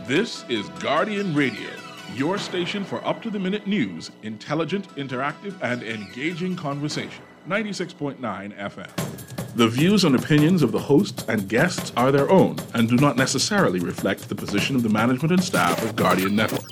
This is Guardian Radio, your station for up-to-the-minute news, intelligent, interactive, and engaging conversation. 96.9 FM. The views and opinions of the hosts and guests are their own and do not necessarily reflect the position of the management and staff of Guardian Network.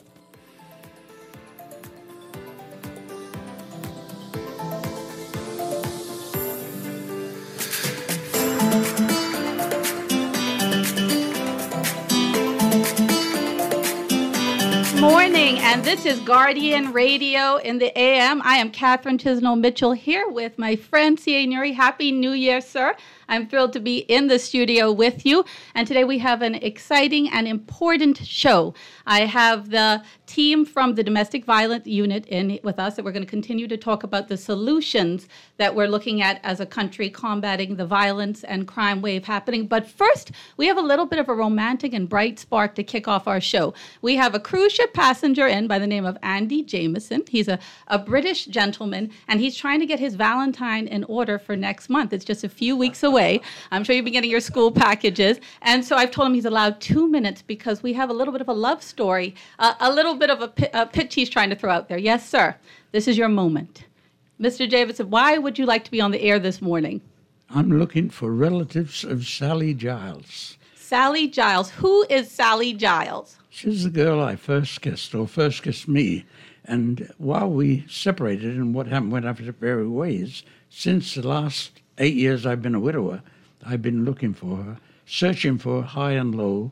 And this is Guardian Radio in the AM. I am Catherine Tisnell Mitchell here with my friend C.A. Nuri. Happy New Year, sir. I'm thrilled to be in the studio with you. And today we have an exciting and important show. I have the team from the Domestic Violence Unit in with us, and we're going to continue to talk about the solutions that we're looking at as a country combating the violence and crime wave happening. But first, we have a little bit of a romantic and bright spark to kick off our show. We have a cruise ship passenger in by the name of Andy Jameson. He's a British gentleman, and he's trying to get his Valentine in order for next month. It's just a few weeks away. I'm sure you've been getting your school packages. And so I've told him he's allowed 2 minutes because we have a little bit of a love story, a little bit of a pitch he's trying to throw out there. Yes, sir. This is your moment. Mr. Jameson, why would you like to be on the air this morning? I'm looking for relatives of Sally Giles. Sally Giles. Who is Sally Giles? She's the girl I first kissed me. And while we separated and what happened went our very ways, since the last 8 years I've been a widower, I've been looking for her, searching for high and low,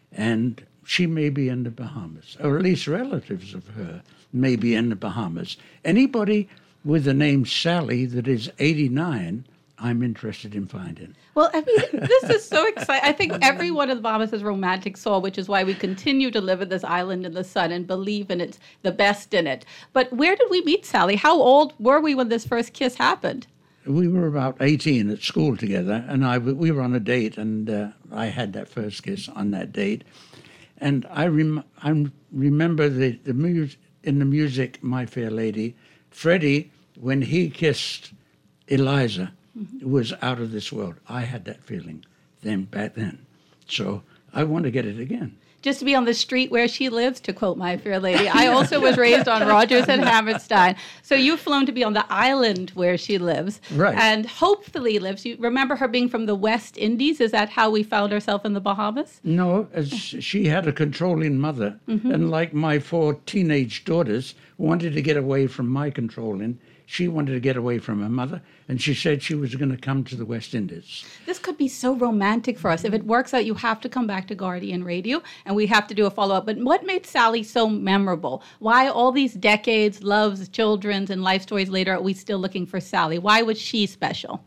and she may be in the Bahamas, or at least relatives of her may be in the Bahamas. Anybody with the name Sally that is 89, I'm interested in finding. Well, I mean, this is so exciting. I think everyone in the Bahamas has romantic soul, which is why we continue to live in this island in the sun and believe in it, the best in it. But where did we meet Sally? How old were we when this first kiss happened? We were about 18 at school together, and we were on a date, and I had that first kiss on that date. And I remember in the music, My Fair Lady, Freddie, when he kissed Eliza, was out of this world. I had that feeling back then. So I want to get it again. Just to be on the street where she lives, to quote My Fair Lady. I also was raised on Rogers and Hammerstein. So you've flown to be on the island where she lives. Right. And hopefully lives. You remember her being from the West Indies? Is that how we found ourselves in the Bahamas? No, she had a controlling mother. And like my 4 teenage daughters wanted to get away from my controlling, she wanted to get away from her mother, and she said she was going to come to the West Indies. This could be so romantic for us. If it works out, you have to come back to Guardian Radio, and we have to do a follow-up. But what made Sally so memorable? Why all these decades, loves, children's, and life stories later, are we still looking for Sally? Why was she special?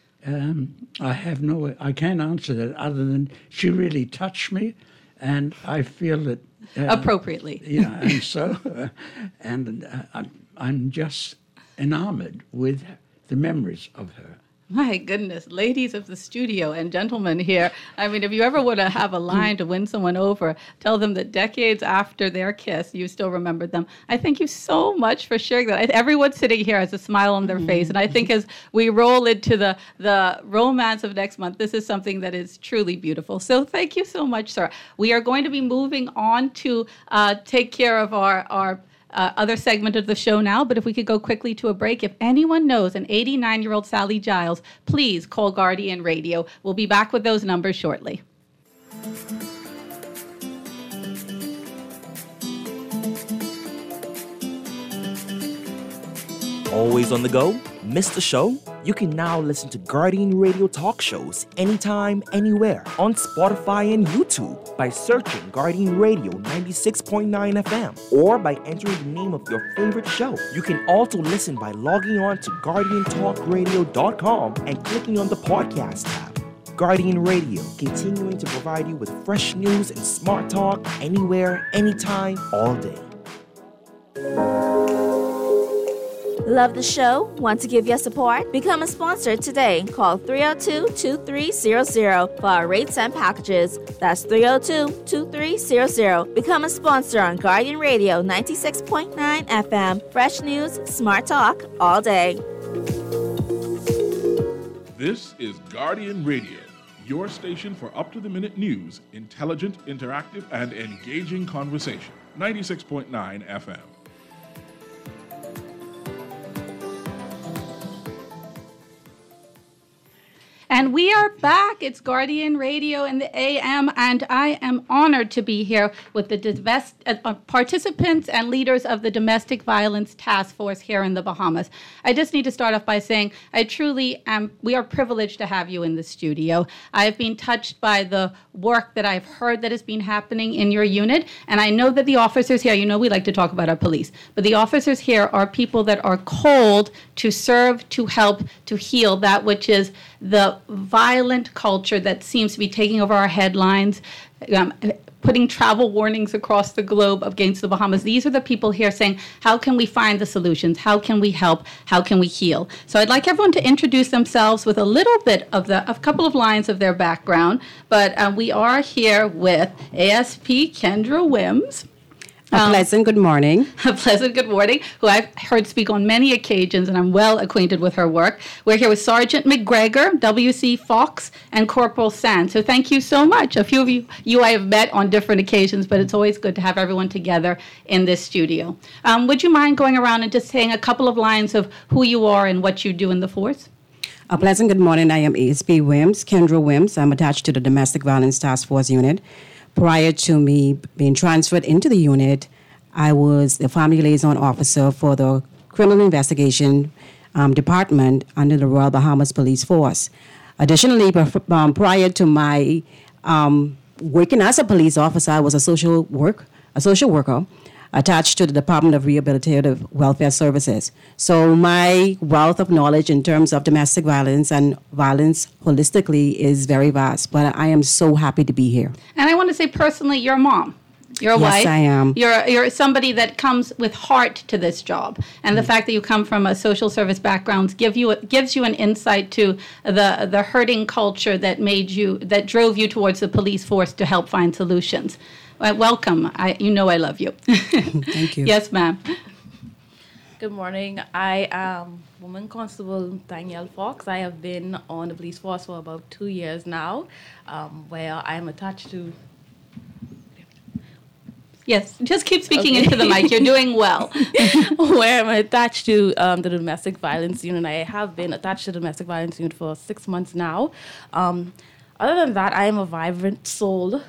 I can't answer that other than she really touched me, and I feel that... appropriately. Yeah, and so, I'm just enamored with the memories of her. My goodness, ladies of the studio and gentlemen here. I mean, if you ever want to have a line to win someone over, tell them that decades after their kiss, you still remembered them. I thank you so much for sharing that. Everyone sitting here has a smile on their face. And I think as we roll into the romance of next month, this is something that is truly beautiful. So thank you so much, sir. We are going to be moving on to take care of our other segment of the show now, but if we could go quickly to a break. If anyone knows an 89-year-old Sally Giles, please call Guardian Radio. We'll be back with those numbers shortly. Always on the go? Missed the show? You can now listen to Guardian Radio talk shows anytime, anywhere on Spotify and YouTube by searching Guardian Radio 96.9 FM or by entering the name of your favorite show. You can also listen by logging on to GuardianTalkRadio.com and clicking on the podcast tab. Guardian Radio, continuing to provide you with fresh news and smart talk anywhere, anytime, all day. Love the show? Want to give your support? Become a sponsor today. Call 302-2300 for our rates and packages. That's 302-2300. Become a sponsor on Guardian Radio 96.9 FM. Fresh news, smart talk, all day. This is Guardian Radio, your station for up-to-the-minute news, intelligent, interactive, and engaging conversation. 96.9 FM. And we are back. It's Guardian Radio in the AM, and I am honored to be here with the participants and leaders of the Domestic Violence Task Force here in the Bahamas. I just need to start off by saying I truly am, we are privileged to have you in the studio. I've been touched by the work that I've heard that has been happening in your unit, and I know that the officers here, you know we like to talk about our police, but the officers here are people that are called to serve, to help, to heal that which is the violent culture that seems to be taking over our headlines, putting travel warnings across the globe against the Bahamas. These are the people here saying, how can we find the solutions? How can we help? How can we heal? So I'd like everyone to introduce themselves with a little bit of a couple of lines of their background. But we are here with ASP Kendra Wims. A pleasant good morning. A pleasant good morning, who I've heard speak on many occasions, and I'm well acquainted with her work. We're here with Sergeant McGregor, W.C. Fox, and Corporal Sand. So thank you so much. A few of you I have met on different occasions, but it's always good to have everyone together in this studio. Would you mind going around and just saying a couple of lines of who you are and what you do in the force? A pleasant good morning. I am ASP Wims, Kendra Wims. I'm attached to the Domestic Violence Task Force unit. Prior to me being transferred into the unit, I was the Family Liaison Officer for the Criminal Investigation Department under the Royal Bahamas Police Force. Additionally, prior to my working as a police officer, I was a social worker attached to the Department of Rehabilitative Welfare Services. So my wealth of knowledge in terms of domestic violence and violence holistically is very vast, but I am so happy to be here. And I want to say personally, you're a mom. You're a wife. Yes, I am. You're somebody that comes with heart to this job, and the fact that you come from a social service background gives you an insight to the hurting culture that drove you towards the police force to help find solutions. Welcome. I love you. Thank you. Yes, ma'am. Good morning. I am Woman Constable Danielle Fox. I have been on the police force for about 2 years now, where I am attached to... Yes, just keep speaking into the mic. You're doing well. Where I'm attached to the domestic violence unit. I have been attached to the domestic violence unit for 6 months now. Other than that, I am a vibrant soul.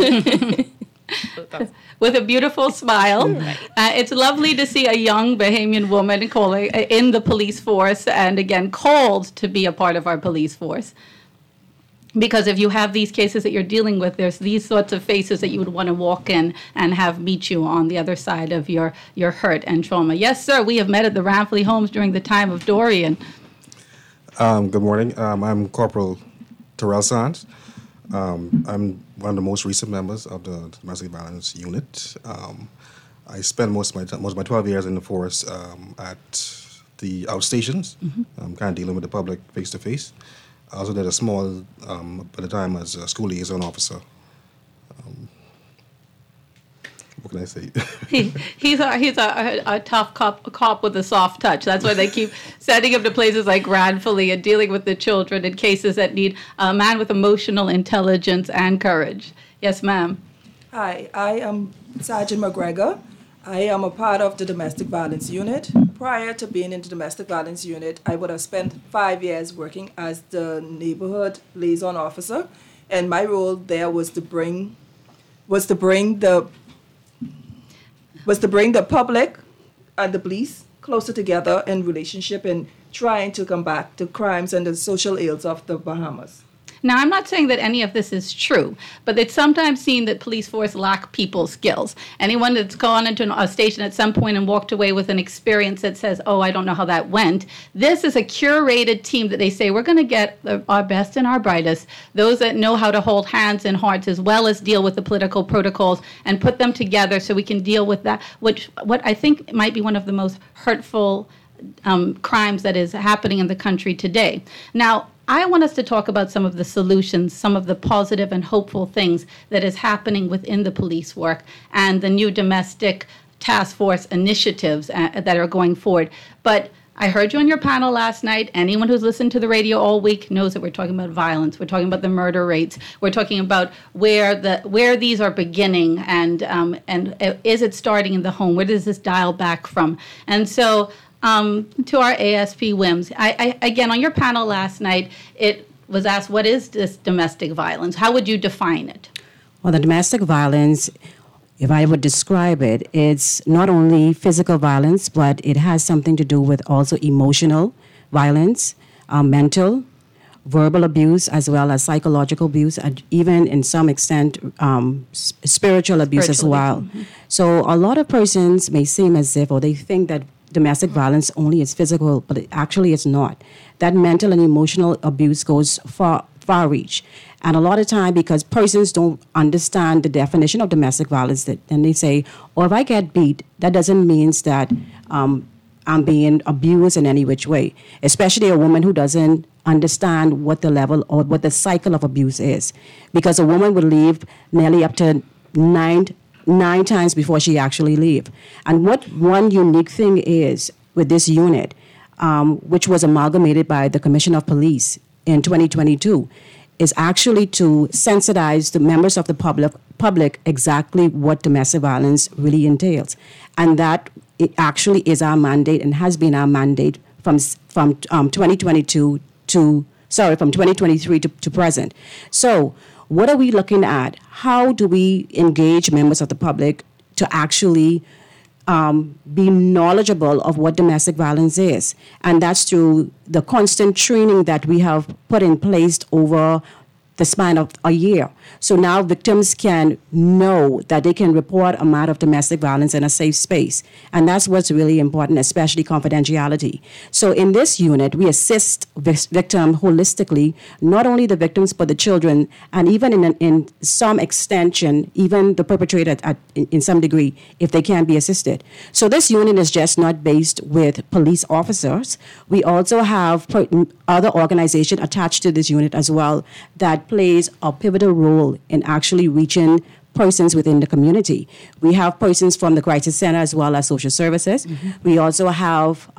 With a beautiful smile. It's lovely to see a young Bahamian woman in the police force, and again, called to be a part of our police force. Because if you have these cases that you're dealing with, there's these sorts of faces that you would want to walk in and have meet you on the other side of your hurt and trauma. Yes, sir, we have met at the Ramfley homes during the time of Dorian. Good morning. I'm Corporal Terrell Sands. I'm one of the most recent members of the Domestic Violence Unit. I spent most of my 12 years in the force at the outstations, kind of dealing with the public face-to-face. I also did a small, at the time, as a school liaison officer. What can I say? He's a tough cop with a soft touch. That's why they keep sending him to places like Ranfley and dealing with the children in cases that need a man with emotional intelligence and courage. Yes, ma'am. Hi, I am Sergeant McGregor. I am a part of the Domestic Violence Unit. Prior to being in the Domestic Violence Unit, I would have spent 5 years working as the Neighborhood Liaison Officer, and my role there was to bring the public and the police closer together in relationship and trying to combat the crimes and the social ills of the Bahamas. Now, I'm not saying that any of this is true, but it's sometimes seen that police force lack people skills. Anyone that's gone into a station at some point and walked away with an experience that says, oh, I don't know how that went, this is a curated team that they say, we're going to get our best and our brightest, those that know how to hold hands and hearts as well as deal with the political protocols and put them together so we can deal with that, what I think might be one of the most hurtful crimes that is happening in the country today. Now, I want us to talk about some of the solutions, some of the positive and hopeful things that is happening within the police work and the new domestic task force initiatives that are going forward. But I heard you on your panel last night. Anyone who's listened to the radio all week knows that we're talking about violence. We're talking about the murder rates. We're talking about where these are beginning, and is it starting in the home? Where does this dial back from? And so, to our ASP WIMS, I again on your panel last night, it was asked, what is this domestic violence? How would you define it? Well, the domestic violence, if I would describe it, it's not only physical violence, but it has something to do with also emotional violence, mental, verbal abuse, as well as psychological abuse, and even in some extent spiritual abuse as well. Mm-hmm. So a lot of persons may seem as if, or they think that domestic violence only is physical, but actually it's not. That mental and emotional abuse goes far reach. And a lot of time, because persons don't understand the definition of domestic violence, then they say, oh, if I get beat, that doesn't mean that I'm being abused in any which way, especially a woman who doesn't understand what the level or what the cycle of abuse is. Because a woman would leave nearly up to nine times before she actually leave. And what one unique thing is with this unit, which was amalgamated by the Commission of Police in 2022, is actually to sensitize the members of the public exactly what domestic violence really entails. And that it actually is our mandate and has been our mandate from 2023 to present. So what are we looking at? How do we engage members of the public to actually be knowledgeable of what domestic violence is? And that's through the constant training that we have put in place over the span of a year. So now victims can know that they can report a matter of domestic violence in a safe space. And that's what's really important, especially confidentiality. So in this unit, we assist victims holistically, not only the victims, but the children, and even in some extension, even the perpetrator in some degree, if they can be assisted. So this unit is just not based with police officers. We also have other organizations attached to this unit as well that plays a pivotal role in actually reaching persons within the community. We have persons from the Crisis Center as well as social services. Mm-hmm. We also have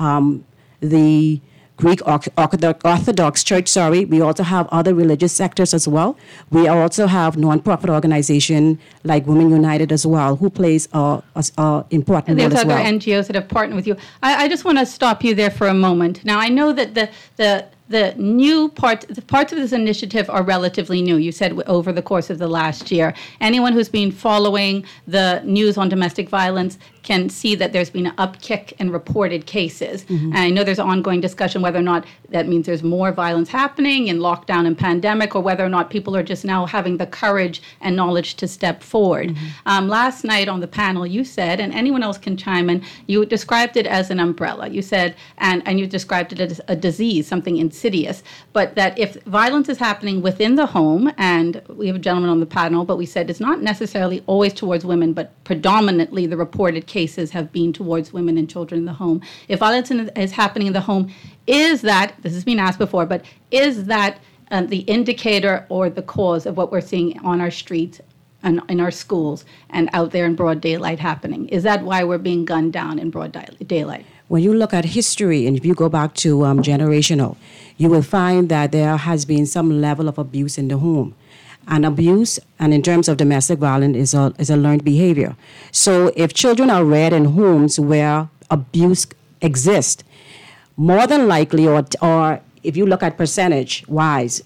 the Greek Orthodox Church, We also have other religious sectors as well. We also have nonprofit organization like Women United as well, who plays a important role as well. There's other NGOs that have partnered with you. I just want to stop you there for a moment. Now, I know that the parts of this initiative are relatively new. You said over the course of the last year. Anyone who's been following the news on domestic violence can see that there's been an upkick in reported cases. Mm-hmm. And I know there's ongoing discussion whether or not that means there's more violence happening in lockdown and pandemic, or whether or not people are just now having the courage and knowledge to step forward. Mm-hmm. Last night on the panel, you said, and anyone else can chime in, you described it as an umbrella. You said, and you described it as a disease, something insidious, but that if violence is happening within the home, and we have a gentleman on the panel, but we said it's not necessarily always towards women, but predominantly the reported cases have been towards women and children in the home. If violence is happening in the home, is that, this has been asked before, but is that the indicator or the cause of what we're seeing on our streets and in our schools and out there in broad daylight happening? Is that why we're being gunned down in broad daylight? When you look at history, and if you go back to generational, you will find that there has been some level of abuse in the home. And abuse, and in terms of domestic violence, is a learned behavior. So if children are reared in homes where abuse exists, more than likely, or if you look at percentage-wise,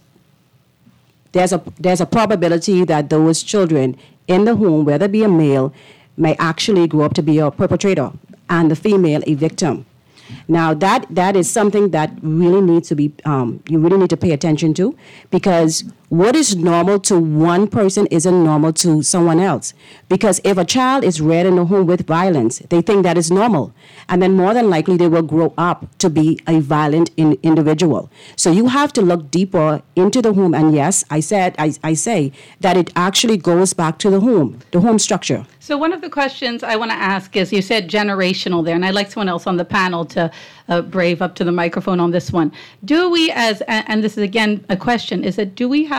there's a probability that those children in the home, whether it be a male, may actually grow up to be a perpetrator, and the female a victim. Now, that is something that really needs to be, you really need to pay attention to, because what is normal to one person isn't normal to someone else. Because if a child is reared in a home with violence, they think that is normal. And then more than likely, they will grow up to be a violent individual. So you have to look deeper into the home. And yes, I say that it actually goes back to the home structure. So one of the questions I want to ask is, you said generational there, and I'd like someone else on the panel to brave up to the microphone on this one. Do we, and this is again a question, is that do we have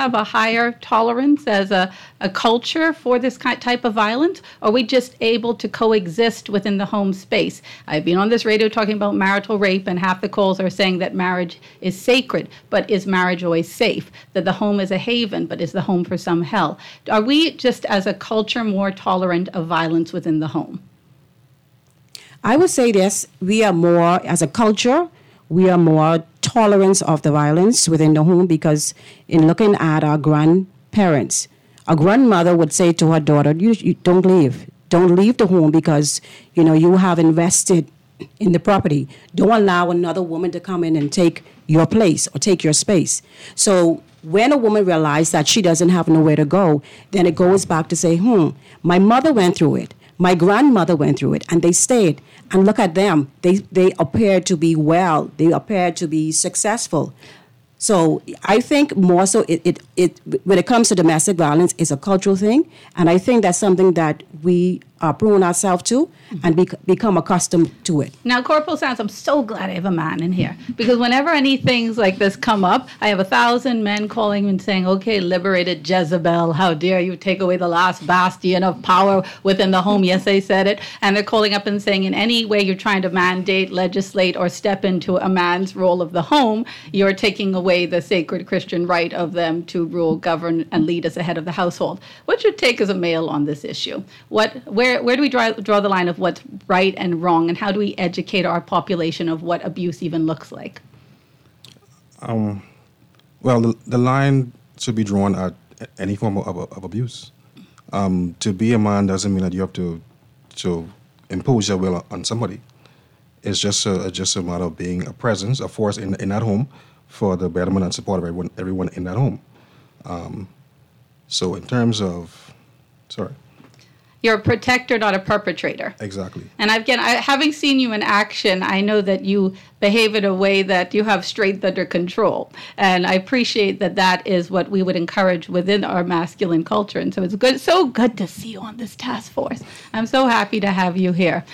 have a higher tolerance as a culture for this type of violence? Or are we just able to coexist within the home space? I've been on this radio talking about marital rape, and half the calls are saying that marriage is sacred, but is marriage always safe? That the home is a haven, but is the home for some hell? Are we just as a culture more tolerant of violence within the home? I would say this, we are more, as a culture, we are more tolerant of the violence within the home, because in looking at our grandparents, a grandmother would say to her daughter, you don't leave the home, because, you have invested in the property. Don't allow another woman to come in and take your place or take your space. So when a woman realizes that she doesn't have nowhere to go, then it goes back to say, my mother went through it. My grandmother went through it, and they stayed. And look at them. They appear to be well. They appear to be successful. So I think more so it when it comes to domestic violence, it's a cultural thing. And I think that's something that we are prone ourselves to and become accustomed to it. Now, Corporal Sands, I'm so glad I have a man in here, because whenever any things like this come up, I have 1,000 men calling and saying, okay, liberated Jezebel, how dare you take away the last bastion of power within the home. Yes, they said it. And they're calling up and saying, in any way you're trying to mandate, legislate, or step into a man's role of the home, you're taking away the sacred Christian right of them to rule, govern, and lead as the head of the household. What's your take as a male on this issue? Where do we draw the line of what's right and wrong, and how do we educate our population of what abuse even looks like? Well, the line should be drawn at any form of abuse. To be a man doesn't mean that you have to impose your will on somebody. It's just a matter of being a presence, a force in that home for the betterment and support of everyone in that home. So in terms of, You're a protector, not a perpetrator. Exactly. And having seen you in action, I know that you behave in a way that you have strength under control. And I appreciate that is what we would encourage within our masculine culture. And so it's so good to see you on this task force. I'm so happy to have you here.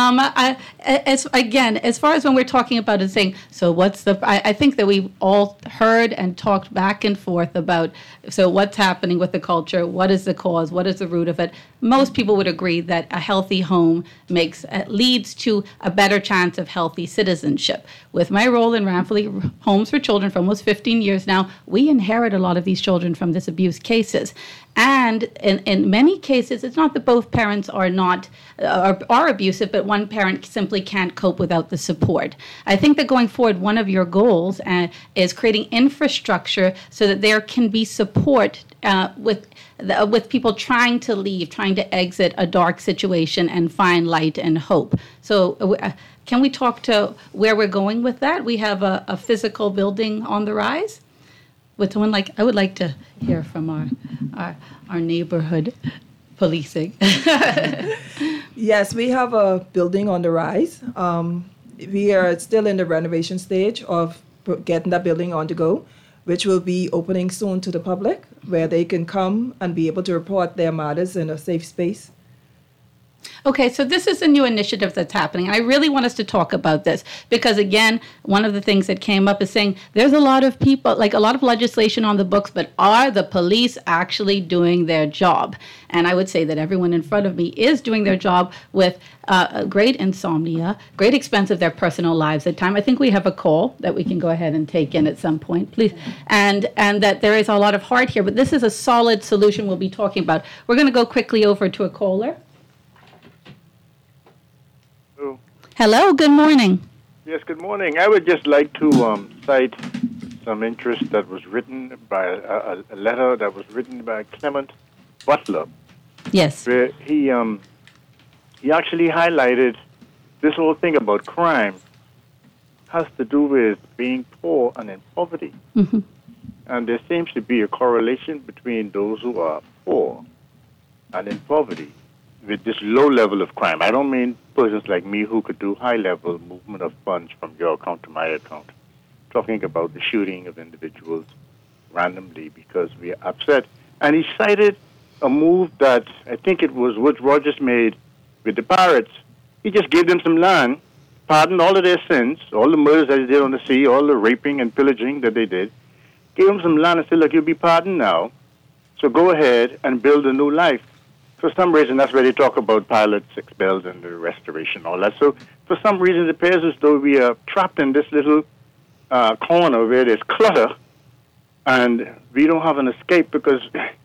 As far as when we're talking about it, saying, so I think that we've all heard and talked back and forth about, so what's happening with the culture? What is the cause? What is the root of it? Most people would agree that a healthy home leads to a better chance of healthy citizenship. With my role in Ranfurly Homes for Children for almost 15 years now, we inherit a lot of these children from this abuse cases. And in many cases, it's not that both parents are abusive, but one parent simply can't cope without the support. I think that going forward, one of your goals is creating infrastructure so that there can be support with people trying to leave, trying to exit a dark situation and find light and hope. So can we talk to where we're going with that? We have a physical building on the rise. With someone I would like to hear from our neighborhood policing. Yes, we have a building on the rise. We are still in the renovation stage of getting that building on the go, which will be opening soon to the public, where they can come and be able to report their matters in a safe space. Okay, so this is a new initiative that's happening. I really want us to talk about this because, again, one of the things that came up is saying there's a lot of people, a lot of legislation on the books, but are the police actually doing their job? And I would say that everyone in front of me is doing their job with great insomnia, great expense of their personal lives at times. I think we have a call that we can go ahead and take in at some point, please. And that there is a lot of heart here, but this is a solid solution we'll be talking about. We're going to go quickly over to a caller. Hello, good morning. Yes, good morning. I would just like to cite some interest that was written by a letter that was written by Clement Butler. Yes. Where he actually highlighted this whole thing about crime has to do with being poor and in poverty. Mm-hmm. And there seems to be a correlation between those who are poor and in poverty with this low level of crime. I don't mean persons like me who could do high-level movement of funds from your account to my account. Talking about the shooting of individuals randomly because we are upset. And he cited a move that I think it was what Rogers made with the pirates. He just gave them some land, pardoned all of their sins, all the murders that they did on the sea, all the raping and pillaging that they did, gave them some land and said, look, you'll be pardoned now, so go ahead and build a new life. For some reason, that's where they talk about pilots expelled and the restoration, all that. So for some reason, it appears as though we are trapped in this little corner where there's clutter, and we don't have an escape because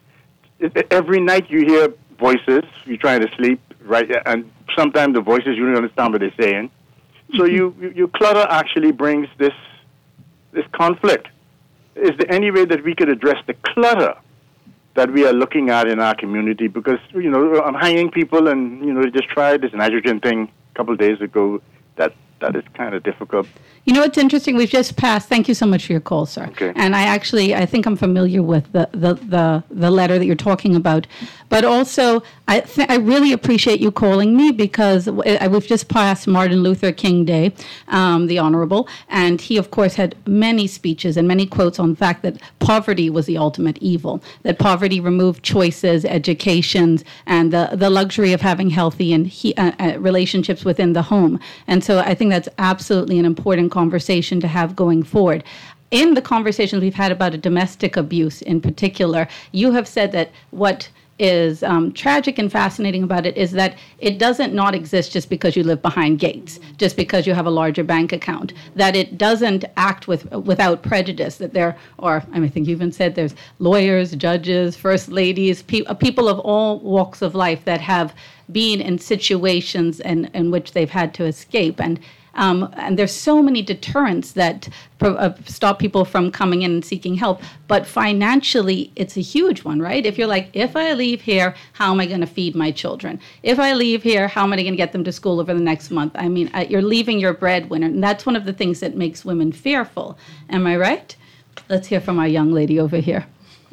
every night you hear voices, you're trying to sleep, right? And sometimes the voices, you don't understand what they're saying. So you clutter actually brings this conflict. Is there any way that we could address the clutter that we are looking at in our community? Because, I'm hanging people and, they just tried this nitrogen thing a couple of days ago. That is kind of difficult. You know, it's interesting. We've just passed. Thank you so much for your call, sir. Okay. And I think I'm familiar with the letter that you're talking about. But also, I really appreciate you calling me because we've just passed Martin Luther King Day, the Honorable, and he, of course, had many speeches and many quotes on the fact that poverty was the ultimate evil, that poverty removed choices, educations, and the luxury of having healthy and relationships within the home. And so I think that's absolutely an important conversation to have going forward. In the conversations we've had about domestic abuse in particular, you have said that what is tragic and fascinating about it is that it doesn't not exist just because you live behind gates, just because you have a larger bank account, that it doesn't act without prejudice, that I think you even said there's lawyers, judges, first ladies, people of all walks of life that have been in situations in which they've had to escape. And there's so many deterrents that stop people from coming in and seeking help. But financially, it's a huge one, right? If you're like, if I leave here, how am I going to feed my children? If I leave here, how am I going to get them to school over the next month? I mean, you're leaving your breadwinner. And that's one of the things that makes women fearful. Am I right? Let's hear from our young lady over here.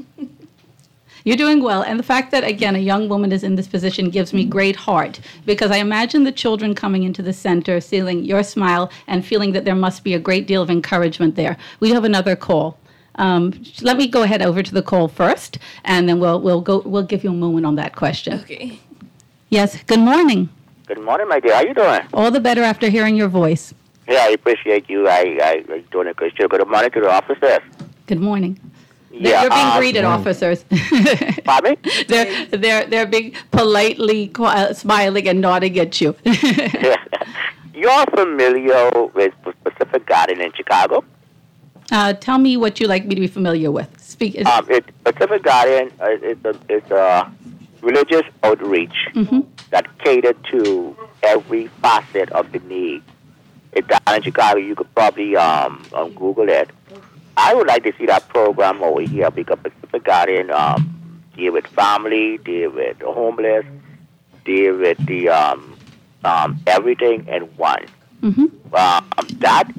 You're doing well. And the fact that, again, a young woman is in this position gives me great heart, because I imagine the children coming into the center, seeing your smile and feeling that there must be a great deal of encouragement there. We have another call. Let me go ahead over to the call first, and then we'll give you a moment on that question. Okay. Yes, good morning. Good morning, my dear. How you doing? All the better after hearing your voice. Yeah, I appreciate you. I doing a good show. Good morning to the officers. Good morning. Yeah, you're being greeted, officers. Pardon me? They're being politely smiling and nodding at you. You're familiar with Pacific Garden in Chicago? Tell me what you'd like me to be familiar with. Pacific Garden is a religious outreach that catered to every facet of the need. It's down in Chicago. You could probably Google it. I would like to see that program over here because Pacific Garden deal with family, deal with the homeless, deal with the everything in one. That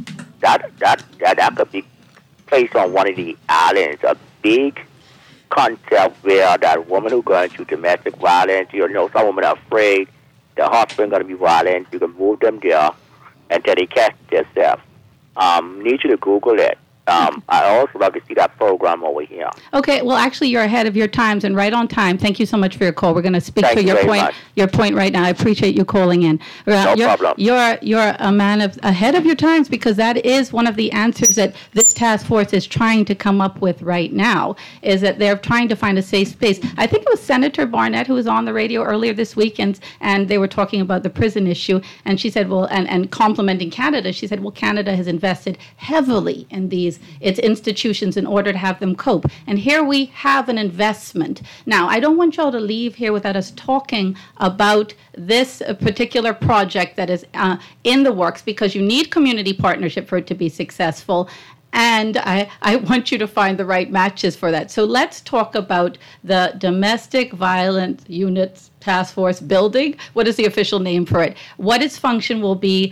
could be placed on one of the islands. A big concept where that woman who going through domestic violence, some women are afraid their husband going to be violent. You can move them there until they catch themselves. Need you to Google it. I also love to see that program over here. Okay, well, actually, you're ahead of your times and right on time. Thank you so much for your call. We're going to speak to your point right now. I appreciate you calling in. No problem. You're a man ahead of your times, because that is one of the answers that this task force is trying to come up with right now, is that they're trying to find a safe space. I think it was Senator Barnett who was on the radio earlier this week, and they were talking about the prison issue, and she said, well, and complimenting Canada, she said, well, Canada has invested heavily in its institutions in order to have them cope. And here we have an investment. Now, I don't want y'all to leave here without us talking about this particular project that is in the works, because you need community partnership for it to be successful. And I want you to find the right matches for that. So let's talk about the Domestic Violence Units Task Force building. What is the official name for it? What its function will be,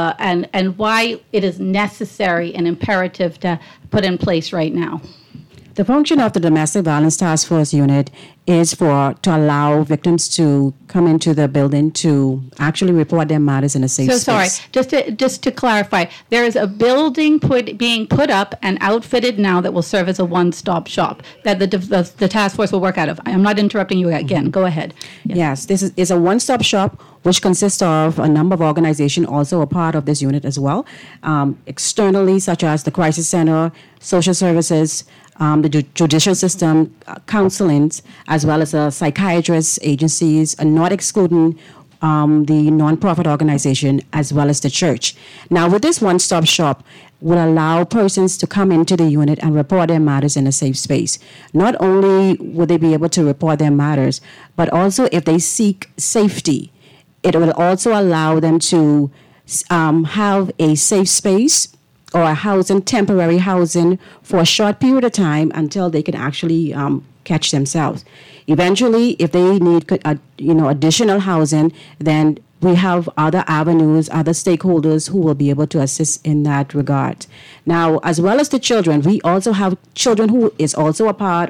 and why it is necessary and imperative to put in place right now. The function of the Domestic Violence Task Force Unit is to allow victims to come into the building to actually report their matters in a safe space. So sorry, just to clarify, there is a building being put up and outfitted now that will serve as a one-stop shop that the task force will work out of. I'm not interrupting you again. Go ahead. Yes, this is a one-stop shop which consists of a number of organizations also a part of this unit as well, externally such as the Crisis Center, social services, the judicial system, counseling, as well as psychiatrists, agencies, not excluding the nonprofit organization, as well as the church. Now, with this one-stop shop, will allow persons to come into the unit and report their matters in a safe space. Not only will they be able to report their matters, but also if they seek safety, it will also allow them to have a safe space or a temporary housing for a short period of time until they can actually catch themselves. Eventually, if they need additional housing, then we have other avenues, other stakeholders who will be able to assist in that regard. Now, as well as the children, we also have children who is also a part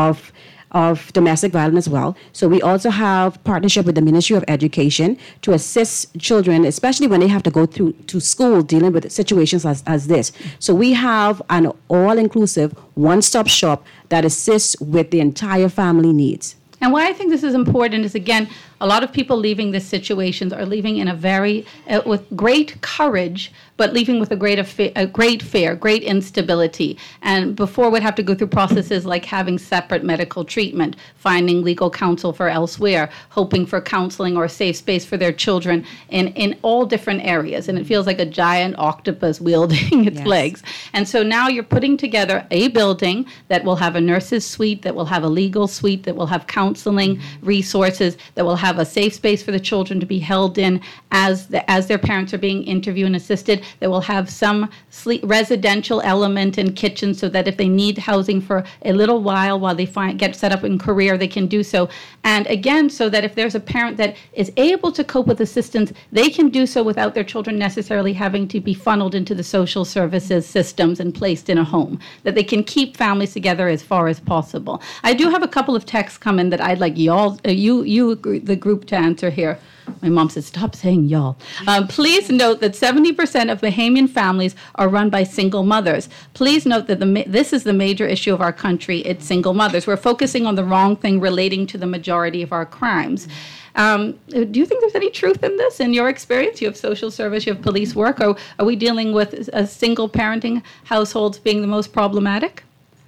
of domestic violence as well. So we also have partnership with the Ministry of Education to assist children, especially when they have to go to school dealing with situations as this. So we have an all-inclusive one-stop shop that assists with the entire family needs. And why I think this is important is, again, a lot of people leaving these situations are leaving in a very, with great courage, but leaving with a great fear, great instability. And before would have to go through processes like having separate medical treatment, finding legal counsel for elsewhere, hoping for counseling or a safe space for their children in all different areas. And it feels like a giant octopus wielding its legs. And so now you're putting together a building that will have a nurse's suite, that will have a legal suite, that will have counseling resources, that will have a safe space for the children to be held in as their parents are being interviewed and assisted, that will have some residential element and kitchen so that if they need housing for a little while they get set up in career, they can do so. And again, so that if there's a parent that is able to cope with assistance, they can do so without their children necessarily having to be funneled into the social services systems and placed in a home, that they can keep families together as far as possible. I do have a couple of texts come in that I'd like y'all, the group to answer here. My mom said, stop saying y'all. Please note that 70% of Bahamian families are run by single mothers. Please note that this is the major issue of our country. It's single mothers. We're focusing on the wrong thing relating to the majority of our crimes. Do you think there's any truth in this? In your experience, you have social service, you have police work. Or are we dealing with a single parenting households being the most problematic?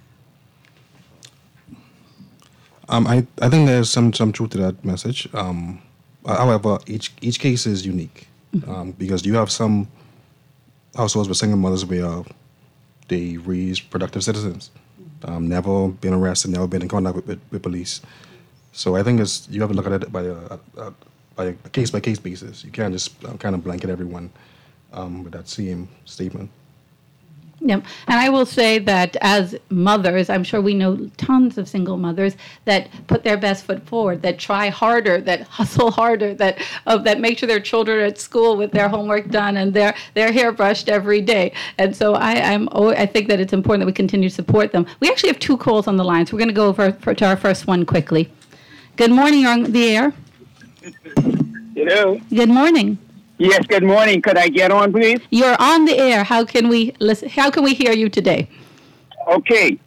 I think there's some truth to that message. However, each case is unique because you have some households with single mothers where they raise productive citizens, never been arrested, never been in contact with police. So I think you have to look at it by a case-by-case basis. You can't just kind of blanket everyone with that same statement. Yeah, and I will say that as mothers, I'm sure we know tons of single mothers that put their best foot forward, that try harder, that hustle harder, that make sure their children are at school with their homework done and their hair brushed every day. And so I think that it's important that we continue to support them. We actually have 2 calls on the line, so we're going to go over to our first one quickly. Good morning, you're on the air. Hello. Good morning. Yes, good morning. Could I get on, please? You're on the air. How can we listen? How can we hear you today? Okay.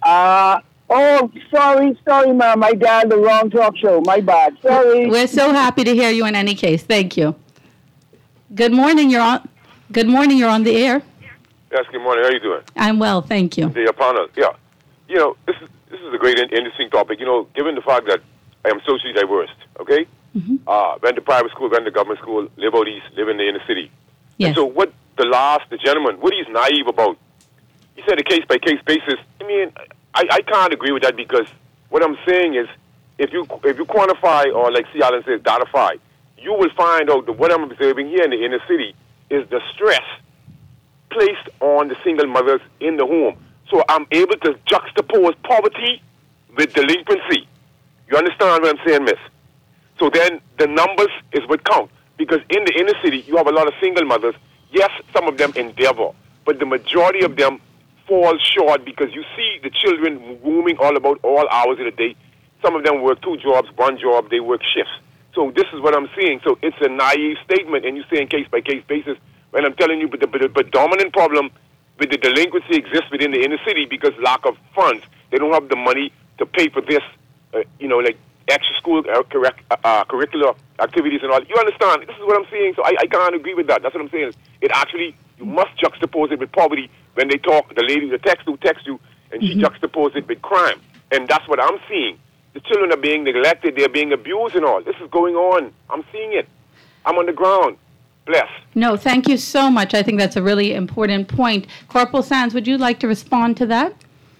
Sorry, ma'am. I dialed the wrong talk show. My bad. Sorry. We're so happy to hear you in any case. Thank you. Good morning. You're on. Good morning. You're on the air. Yes. Good morning. How are you doing? I'm well. Thank you. The partner. Yeah. This is a great interesting topic. Given the fact that I am socially diverse. Okay. Mm-hmm. Went to private school, went to government school, live out east, live in the inner city. Yes. And so what the gentleman, what he's naive about, he said a case-by-case basis. I mean, I can't agree with that because what I'm saying is if you quantify or like C. Allen says, datify, you will find out that what I'm observing here in the inner city is the stress placed on the single mothers in the home. So I'm able to juxtapose poverty with delinquency. You understand what I'm saying, miss? So then the numbers is what count. Because in the inner city, you have a lot of single mothers. Yes, some of them endeavor. But the majority of them falls short because you see the children roaming all hours of the day. Some of them work 2 jobs, 1 job, they work shifts. So this is what I'm seeing. So it's a naive statement, and you say in case-by-case basis, when I'm telling you, but the predominant problem with the delinquency exists within the inner city because lack of funds. They don't have the money to pay for this, like extra school curricular activities and all. You understand? This is what I'm saying. So I can't agree with that. That's what I'm saying. It actually, you must juxtapose it with poverty. When they talk, the lady, the text who texts you, and she juxtaposes it with crime. And that's what I'm seeing. The children are being neglected. They're being abused and all. This is going on. I'm seeing it. I'm on the ground. Bless. No, thank you so much. I think that's a really important point. Corporal Sands, would you like to respond to that?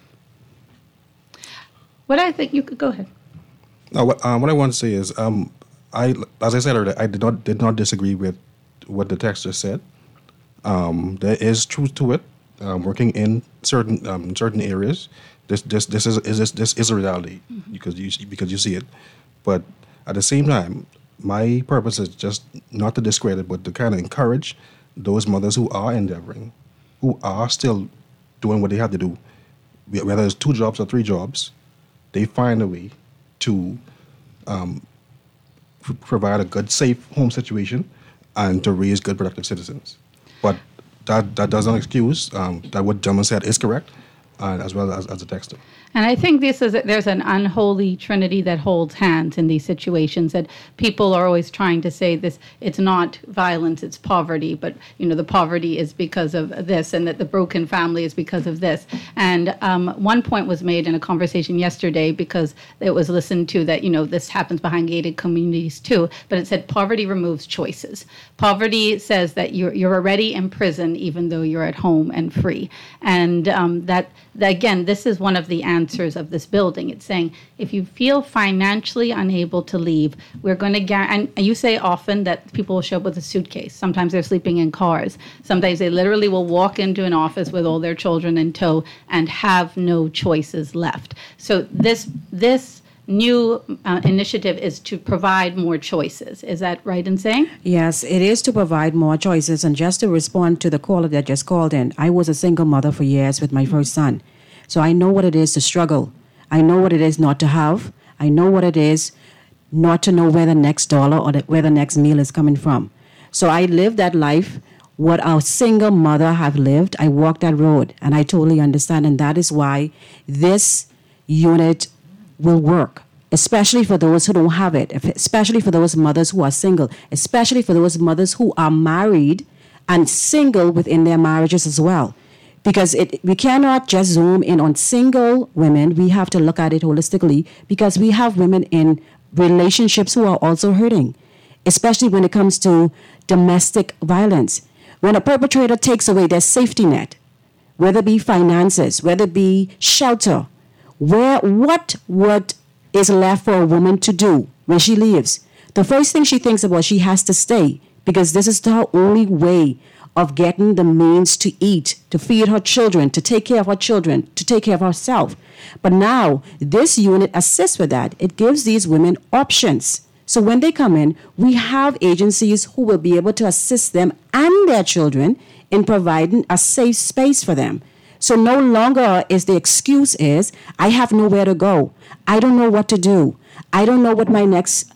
What I think you could go ahead. No, what I want to say is, as I said earlier, I did not disagree with what the text just said. There is truth to it. Working in certain areas, this is a reality because you see it. But at the same time, my purpose is just not to discredit, but to kind of encourage those mothers who are endeavoring, who are still doing what they have to do, whether it's 2 jobs or 3 jobs. They find a way to provide a good, safe home situation and to raise good, productive citizens. But that does not excuse that what Gentleman said is correct, as well as the texter. And I think there's an unholy trinity that holds hands in these situations, that people are always trying to say this, it's not violence, it's poverty, but the poverty is because of this, and that the broken family is because of this. And one point was made in a conversation yesterday, because it was listened to, that this happens behind gated communities too, but it said poverty removes choices. Poverty says that you're already in prison even though you're at home and free. And that again, this is one of the answers of this building. It's saying, if you feel financially unable to leave, we're going to guarantee, and you say often that people will show up with a suitcase. Sometimes they're sleeping in cars. Sometimes they literally will walk into an office with all their children in tow and have no choices left. So this new initiative is to provide more choices. Is that right in saying? Yes, it is to provide more choices. And just to respond to the caller that just called in, I was a single mother for years with my first son. So I know what it is to struggle. I know what it is not to have. I know what it is not to know where the next dollar or where the next meal is coming from. So I lived that life, what a single mother have lived. I walked that road, and I totally understand. And that is why this unit will work, especially for those who don't have it, especially for those mothers who are single, especially for those mothers who are married and single within their marriages as well. Because we cannot just zoom in on single women. We have to look at it holistically, because we have women in relationships who are also hurting, especially when it comes to domestic violence. When a perpetrator takes away their safety net, whether it be finances, whether it be shelter, what is left for a woman to do when she leaves? The first thing she thinks about, she has to stay, because this is her only way of getting the means to eat, to feed her children, to take care of her children, to take care of herself. But now, this unit assists with that. It gives these women options. So when they come in, we have agencies who will be able to assist them and their children in providing a safe space for them. So no longer is the excuse is, I have nowhere to go. I don't know what to do. I don't know what my next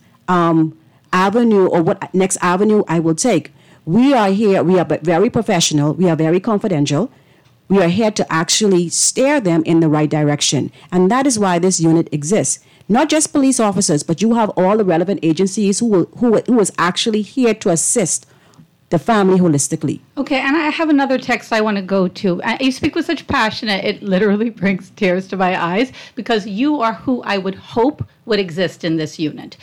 avenue or what next avenue I will take. We are here. We are very professional. We are very confidential. We are here to actually steer them in the right direction. And that is why this unit exists. Not just police officers, but you have all the relevant agencies who is actually here to assist the family holistically. Okay, and I have another text I want to go to. You speak with such passion, it literally brings tears to my eyes, because you are who I would hope would exist in this unit.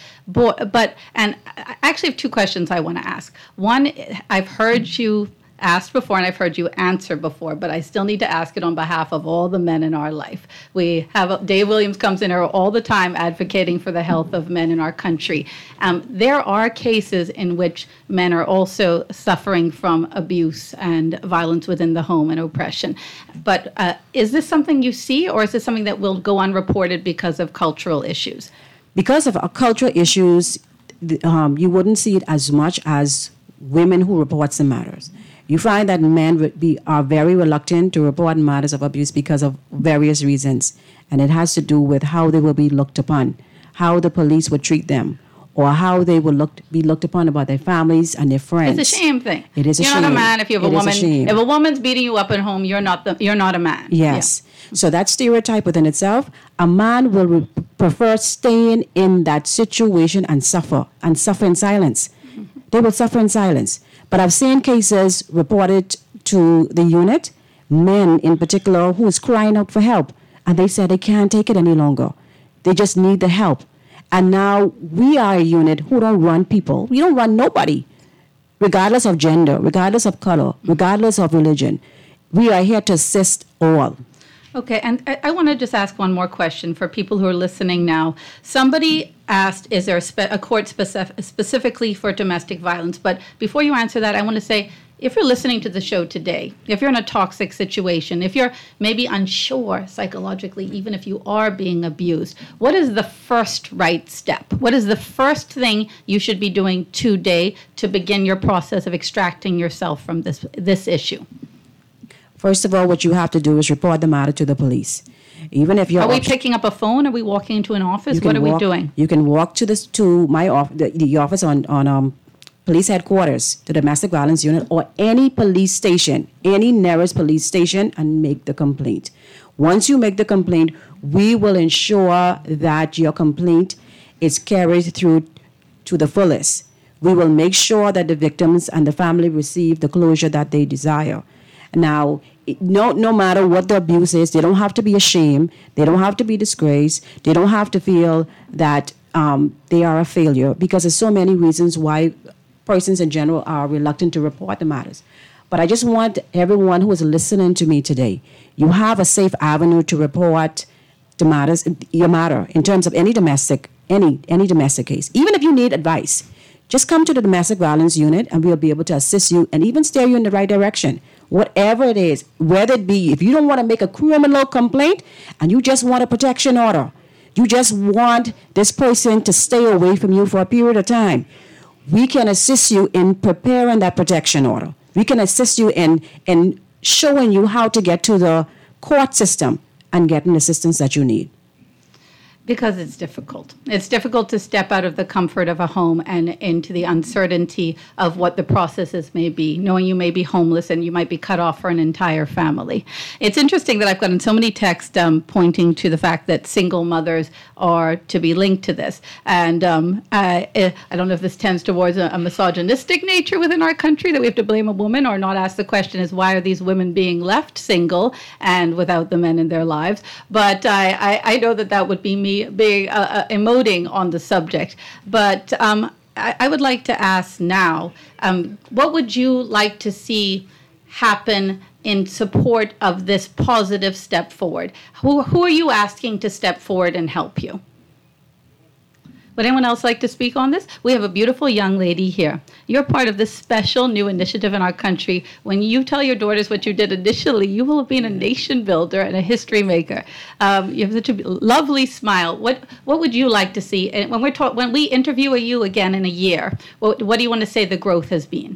And I actually have 2 questions I want to ask. One, I've heard you asked before and I've heard you answer before, but I still need to ask it on behalf of all the men in our life. We have Dave Williams comes in here all the time advocating for the health of men in our country. There are cases in which men are also suffering from abuse and violence within the home and oppression. But is this something you see, or is this something that will go unreported because of cultural issues? Because of cultural issues, you wouldn't see it as much as women who report some matters. You find that men are very reluctant to report matters of abuse because of various reasons. And it has to do with how they will be looked upon, how the police would treat them, or how they will be looked upon about their families and their friends. It's a shame thing. It is a shame. You're not a man if you have a woman. If a woman's beating you up at home, you're not a man. Yes. Yeah. So that stereotype within itself, a man will prefer staying in that situation and suffer in silence. Mm-hmm. They will suffer in silence. But I've seen cases reported to the unit, men in particular, who is crying out for help. And they said they can't take it any longer. They just need the help. And now we are a unit who don't run people. We don't run nobody, regardless of gender, regardless of color, regardless of religion. We are here to assist all. Okay, and I want to just ask one more question for people who are listening now. Somebody asked, is there a court specifically for domestic violence? But before you answer that, I want to say, if you're listening to the show today, if you're in a toxic situation, if you're maybe unsure psychologically, even if you are being abused, what is the first right step? What is the first thing you should be doing today to begin your process of extracting yourself from this issue? First of all, what you have to do is report the matter to the police. Even if you're Are we picking up a phone? Are we walking into an office? What are we doing? You can walk to my office, the office on police headquarters, the domestic violence unit, or any police station, any nearest police station, and make the complaint. Once you make the complaint, we will ensure that your complaint is carried through to the fullest. We will make sure that the victims and the family receive the closure that they desire. Now, no matter what the abuse is, they don't have to be ashamed. They don't have to be disgraced. They don't have to feel that they are a failure, because there's so many reasons why persons in general are reluctant to report the matters. But I just want everyone who is listening to me today, you have a safe avenue to report the matters, your matter, in terms of any domestic case. Even if you need advice, just come to the domestic violence unit and we'll be able to assist you and even steer you in the right direction. Whatever it is, whether it be, if you don't want to make a criminal complaint and you just want a protection order, you just want this person to stay away from you for a period of time, we can assist you in preparing that protection order. We can assist you in showing you how to get to the court system and getting the assistance that you need. Because it's difficult. It's difficult to step out of the comfort of a home and into the uncertainty of what the processes may be, knowing you may be homeless and you might be cut off for an entire family. It's interesting that I've gotten so many texts pointing to the fact that single mothers are to be linked to this. And I don't know if this tends towards a misogynistic nature within our country, that we have to blame a woman or not ask the question is, why are these women being left single and without the men in their lives? But I know that would be me being emoting on the subject. But I would like to ask now, what would you like to see happen in support of this positive step forward? Who are you asking to step forward and help you? Would anyone else like to speak on this? We have a beautiful young lady here. You're part of this special new initiative in our country. When you tell your daughters what you did initially, you will have been a nation builder and a history maker. You have such a lovely smile. What would you like to see? And when we interview you again in a year, what do you want to say the growth has been?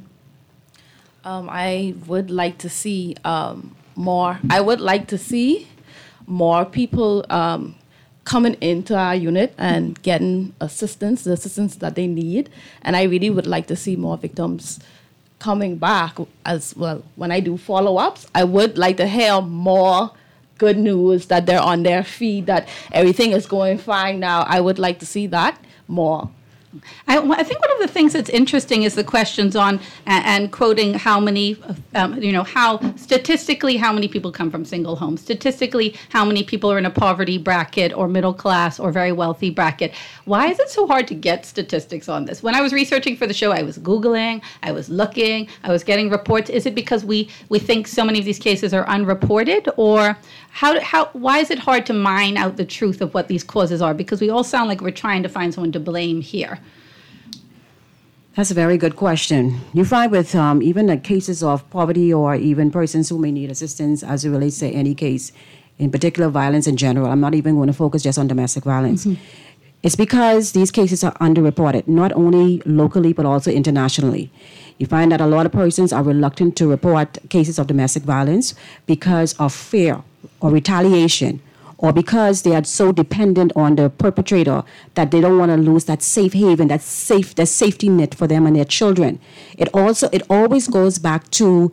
I would like to see more. I would like to see more people coming into our unit and getting the assistance that they need. And I really would like to see more victims coming back as well. When I do follow-ups, I would like to hear more good news, that they're on their feet, that everything is going fine now. I would like to see that more. I think one of the things that's interesting is the questions on and quoting how many, statistically how many people come from single homes, statistically how many people are in a poverty bracket or middle class or very wealthy bracket. Why is it so hard to get statistics on this? When I was researching for the show, I was Googling, I was looking, I was getting reports. Is it because we think so many of these cases are unreported, or why is it hard to mine out the truth of what these causes are? Because we all sound like we're trying to find someone to blame here. That's a very good question. You find with even the cases of poverty or even persons who may need assistance as it relates to any case, in particular violence in general, I'm not even going to focus just on domestic violence. Mm-hmm. It's because these cases are underreported, not only locally but also internationally. You find that a lot of persons are reluctant to report cases of domestic violence because of fear or retaliation, or because they are so dependent on the perpetrator that they don't want to lose that safe haven, that safety net for them and their children. It always goes back to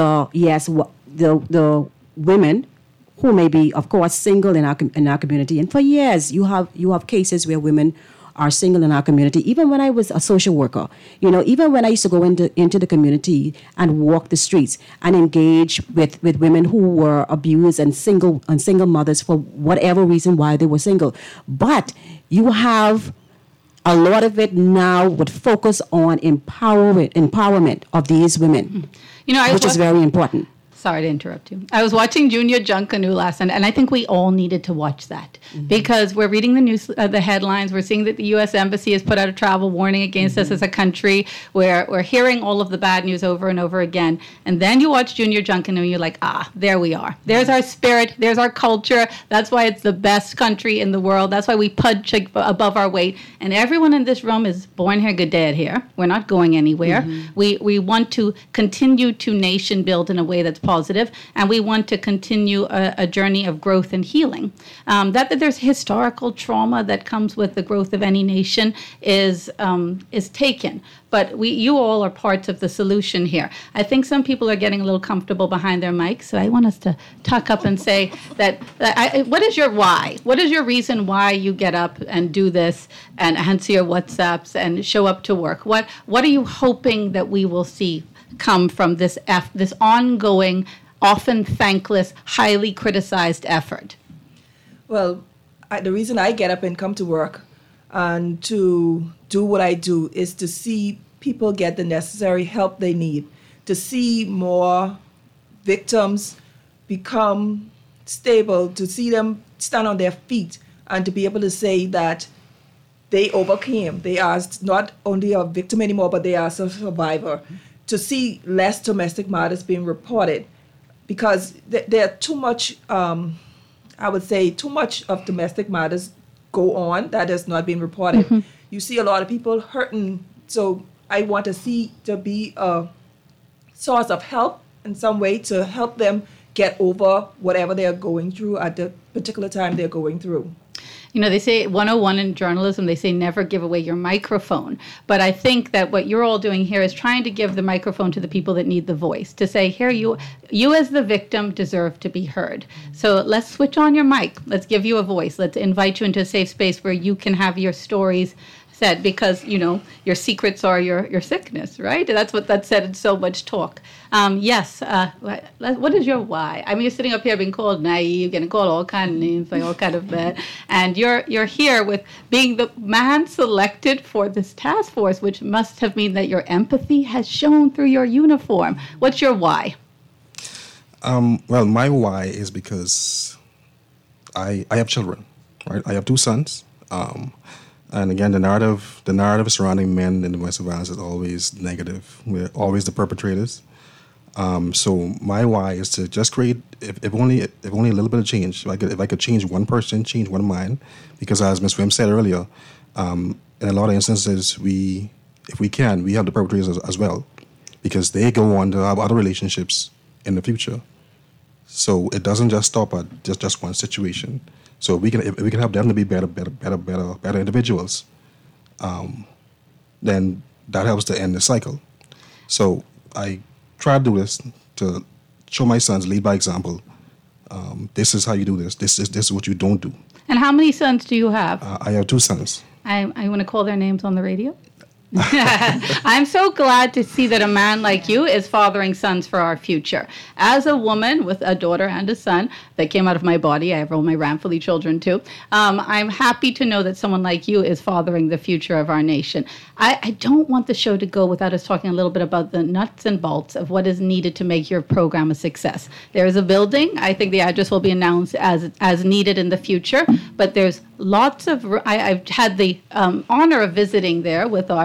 the women who may be, of course, single in our community. And for years, you have cases where women are single in our community. Even when I was a social worker, even when I used to go into the community and walk the streets and engage with women who were abused and single mothers for whatever reason why they were single. But you have a lot of it now would focus on empowerment of these women, which is very important. Sorry to interrupt you. I was watching Junior Junkanoo last night, and I think we all needed to watch that because we're reading the news, the headlines. We're seeing that the U.S. Embassy has put out a travel warning against us as a country. We're hearing all of the bad news over and over again. And then you watch Junior Junkanoo, and you're like, there we are. There's our spirit. There's our culture. That's why it's the best country in the world. That's why we punch above our weight. And everyone in this room is born here, good dead here. We're not going anywhere. We want to continue to nation build in a way that's positive, and we want to continue a journey of growth and healing. That there's historical trauma that comes with the growth of any nation is taken, but you all are parts of the solution here. I think some people are getting a little comfortable behind their mics, so I want us to tuck up and say that what is your why? What is your reason why you get up and do this and answer your WhatsApps and show up to work? What are you hoping that we will see come from this ongoing, often thankless, highly criticized effort? Well, the reason I get up and come to work and to do what I do is to see people get the necessary help they need, to see more victims become stable, to see them stand on their feet, and to be able to say that they overcame. They are not only a victim anymore, but they are a survivor. To see less domestic matters being reported, because there are too much, I would say, too much of domestic matters go on that is not being reported. You see a lot of people hurting, so I want to be a source of help in some way to help them get over whatever they're going through at the particular time they're going through. They say 101 in journalism, they say never give away your microphone. But I think that what you're all doing here is trying to give the microphone to the people that need the voice, to say, here, you as the victim deserve to be heard. So let's switch on your mic. Let's give you a voice. Let's invite you into a safe space where you can have your stories said, because, your secrets are your sickness, right? That's what that said in so much talk. Yes. What is your why? I mean, you're sitting up here being called naive, getting called all kind of names, like all kind of bad. And you're here with being the man selected for this task force, which must have mean that your empathy has shown through your uniform. What's your why? Well, my why is because I have children, right? I have 2 sons. And again, the narrative surrounding men in domestic violence is always negative. We're always the perpetrators. So my why is to just create, if only a little bit of change. If I could change one person, change one mind, because as Ms. Wim said earlier, in a lot of instances, if we can, we have the perpetrators as well, because they go on to have other relationships in the future. So it doesn't just stop at just one situation. So if we can help them to be better individuals, then that helps to end the cycle. So I try to do this to show my sons, lead by example. This is how you do this. This is what you don't do. And how many sons do you have? I have 2 sons. I want to call their names on the radio. I'm so glad to see that a man like you is fathering sons for our future. As a woman with a daughter and a son that came out of my body, I have all my Ramfully children too, I'm happy to know that someone like you is fathering the future of our nation. I don't want the show to go without us talking a little bit about the nuts and bolts of what is needed to make your program a success. There is a building. I think the address will be announced as needed in the future, but there's lots of, I've had the honor of visiting there with our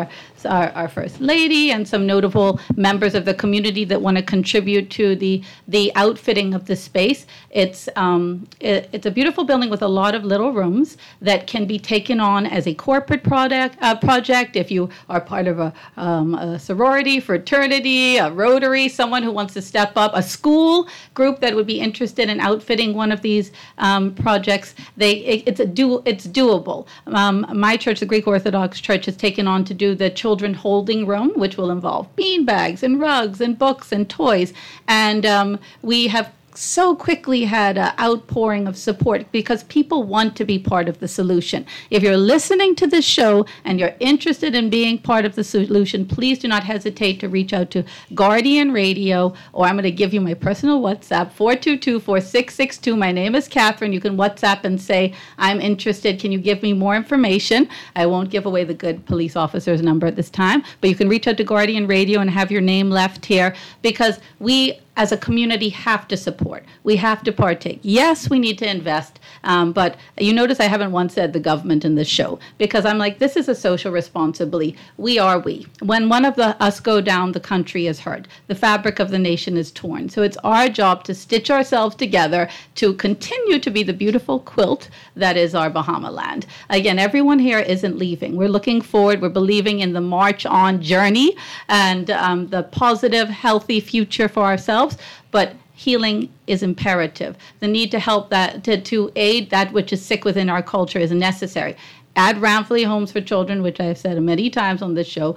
our First Lady and some notable members of the community that want to contribute to the outfitting of the space. It's a beautiful building with a lot of little rooms that can be taken on as a corporate project if you are part of a sorority, fraternity, a Rotary, someone who wants to step up, a school group that would be interested in outfitting one of these projects. It's doable. My church, the Greek Orthodox Church, has taken on to do the children holding room, which will involve bean bags and rugs and books and toys. And we have so quickly had an outpouring of support because people want to be part of the solution. If you're listening to this show and you're interested in being part of the solution, please do not hesitate to reach out to Guardian Radio, or I'm going to give you my personal WhatsApp, 422-4662. My name is Catherine. You can WhatsApp and say, I'm interested. Can you give me more information? I won't give away the good police officer's number at this time, but you can reach out to Guardian Radio and have your name left here, because we as a community have to support. We have to partake. Yes, we need to invest, but you notice I haven't once said the government in this show, because I'm like, this is a social responsibility. We are we. When one of us go down, the country is hurt. The fabric of the nation is torn. So it's our job to stitch ourselves together to continue to be the beautiful quilt that is our Bahama land. Again, everyone here isn't leaving. We're looking forward. We're believing in the march on journey and the positive, healthy future for ourselves. But healing is imperative. The need to help that, to aid that which is sick within our culture is necessary. Add Ramfley Homes for Children, which I've said many times on this show.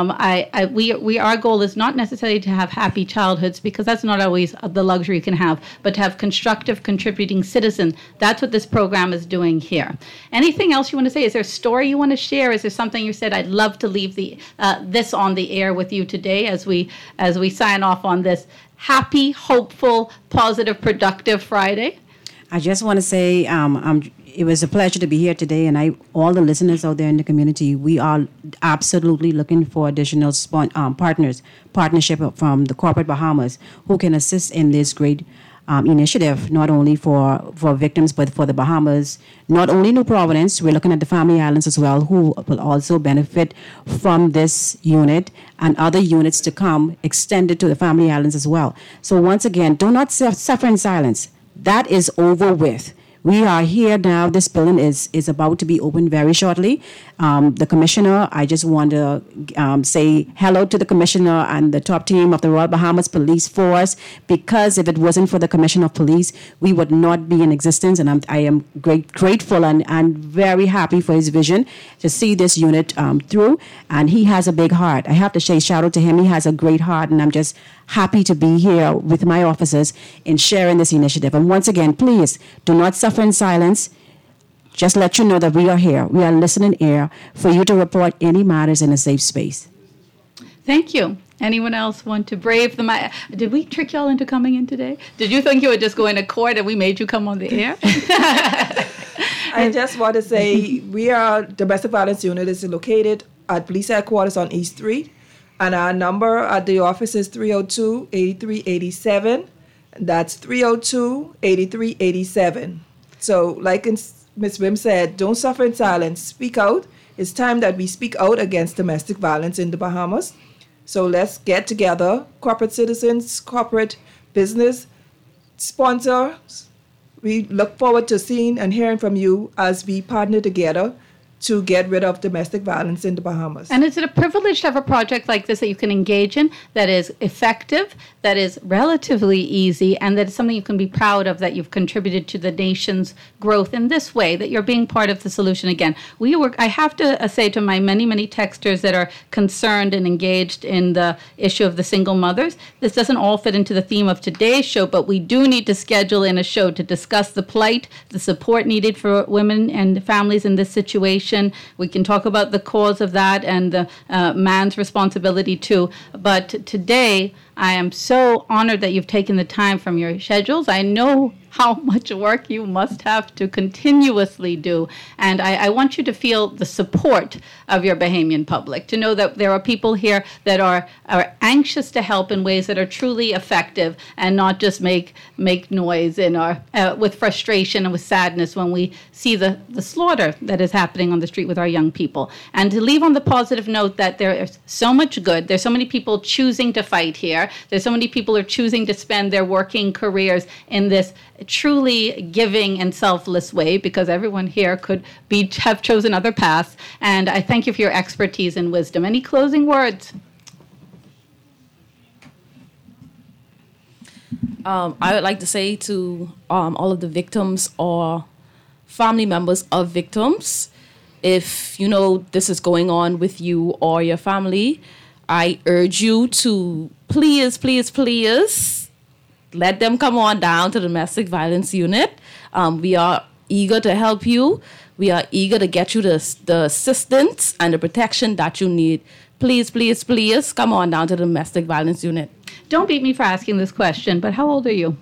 Our goal is not necessarily to have happy childhoods, because that's not always the luxury you can have, but to have constructive, contributing citizens. That's what this program is doing here. Anything else you want to say? Is there a story you want to share? Is there something you said? I'd love to leave this on the air with you today as we sign off on this happy, hopeful, positive, productive Friday. I just want to say it was a pleasure to be here today, and all the listeners out there in the community, we are absolutely looking for additional partnership from the corporate Bahamas who can assist in this great initiative, not only for victims, but for the Bahamas, not only New Providence. We're looking at the Family Islands as well, who will also benefit from this unit and other units to come extended to the Family Islands as well. So once again, do not suffer in silence. That is over with. We are here now. This building is about to be opened very shortly. The commissioner, I just want to say hello to the commissioner and the top team of the Royal Bahamas Police Force, because if it wasn't for the commissioner of police, we would not be in existence. And I am grateful and very happy for his vision to see this unit through. And he has a big heart. I have to say shout out to him. He has a great heart, and I'm just happy to be here with my officers in sharing this initiative. And once again, please do not suffer in silence. Just let you know that we are here. We are listening ear for you to report any matters in a safe space. Thank you. Anyone else want to brave the Did we trick y'all into coming in today? Did you think you would just go into court and we made you come on the air? I just want to say Domestic Violence Unit is located at Police Headquarters on East Street. And our number at the office is 302-8387. That's 302-8387. So like Ms. Wim said, don't suffer in silence. Speak out. It's time that we speak out against domestic violence in the Bahamas. So let's get together, corporate citizens, corporate business, sponsors. We look forward to seeing and hearing from you as we partner together to get rid of domestic violence in the Bahamas. And is it a privilege to have a project like this that you can engage in, that is effective, that is relatively easy, and that is something you can be proud of, that you've contributed to the nation's growth in this way, that you're being part of the solution again? I have to say to my many, many texters that are concerned and engaged in the issue of the single mothers, this doesn't all fit into the theme of today's show, but we do need to schedule in a show to discuss the plight, the support needed for women and families in this situation. We can talk about the cause of that and the man's responsibility too. But today, I am so honored that you've taken the time from your schedules. I know how much work you must have to continuously do. And I want you to feel the support of your Bahamian public, to know that there are people here that are anxious to help in ways that are truly effective and not just make noise in our with frustration and with sadness when we see the slaughter that is happening on the street with our young people. And to leave on the positive note that there is so much good. There's so many people choosing to fight here. There's so many people who are choosing to spend their working careers in this truly giving and selfless way, because everyone here could have chosen other paths. And I thank you for your expertise and wisdom. Any closing words? I would like to say to all of the victims or family members of victims, if you know this is going on with you or your family, I urge you to please, please, please let them come on down to the domestic violence unit. We are eager to help you. We are eager to get you the assistance and the protection that you need. Please, please, please come on down to the domestic violence unit. Don't beat me for asking this question, but how old are you?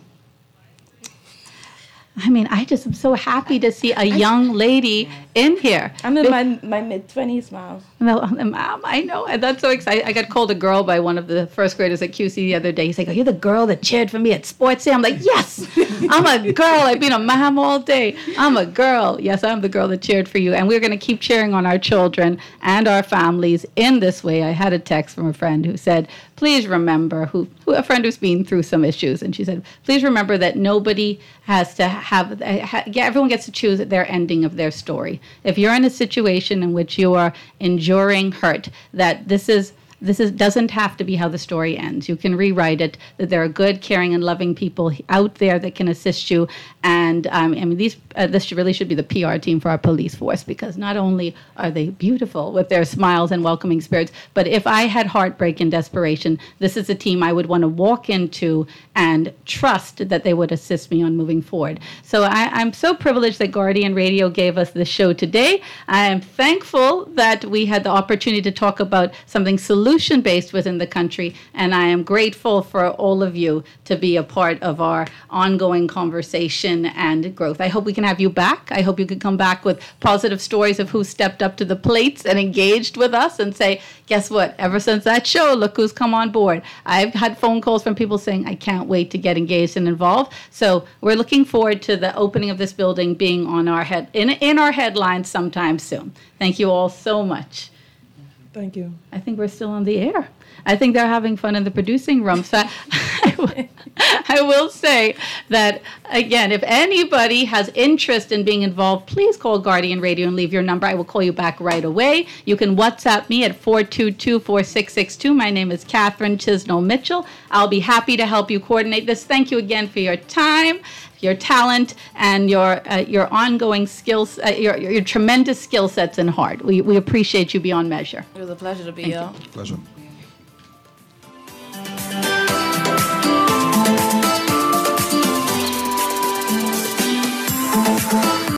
I mean, I just am so happy to see a young lady in here. I'm in my mid-20s, Mom. Well, Mom, I know. That's so exciting. I got called a girl by one of the first graders at QC the other day. He's like, "Are you the girl that cheered for me at sports day?" I'm like, "Yes, I'm a girl. I've been a mom all day. I'm a girl. Yes, I'm the girl that cheered for you." And we're going to keep cheering on our children and our families in this way. I had a text from a friend who said, "Please remember," a friend who's been through some issues, and she said, "Please remember that nobody has to everyone gets to choose their ending of their story. If you're in a situation in which you are enduring hurt, that this doesn't have to be how the story ends. You can rewrite it, that there are good, caring, and loving people out there that can assist you. And I mean, this really should be the PR team for our police force, because not only are they beautiful with their smiles and welcoming spirits, but if I had heartbreak and desperation, this is a team I would want to walk into and trust that they would assist me on moving forward. So I'm so privileged that Guardian Radio gave us this show today. I am thankful that we had the opportunity to talk about something solution-based within the country, and I am grateful for all of you to be a part of our ongoing conversation and growth. I hope we can have you back. I hope you can come back with positive stories of who stepped up to the plates and engaged with us and say, guess what? Ever since that show, look who's come on board. I've had phone calls from people saying, I can't wait to get engaged and involved. So we're looking forward to the opening of this building being on our in our headlines sometime soon. Thank you all so much. Thank you. I think we're still on the air. I think they're having fun in the producing room. So I will say that, again, if anybody has interest in being involved, please call Guardian Radio and leave your number. I will call you back right away. You can WhatsApp me at 422-4662. My name is Catherine Chisnell Mitchell. I'll be happy to help you coordinate this. Thank you again for your time, your talent, and your ongoing skills, your tremendous skill sets and heart. We appreciate you beyond measure. It was a pleasure to be here. Pleasure.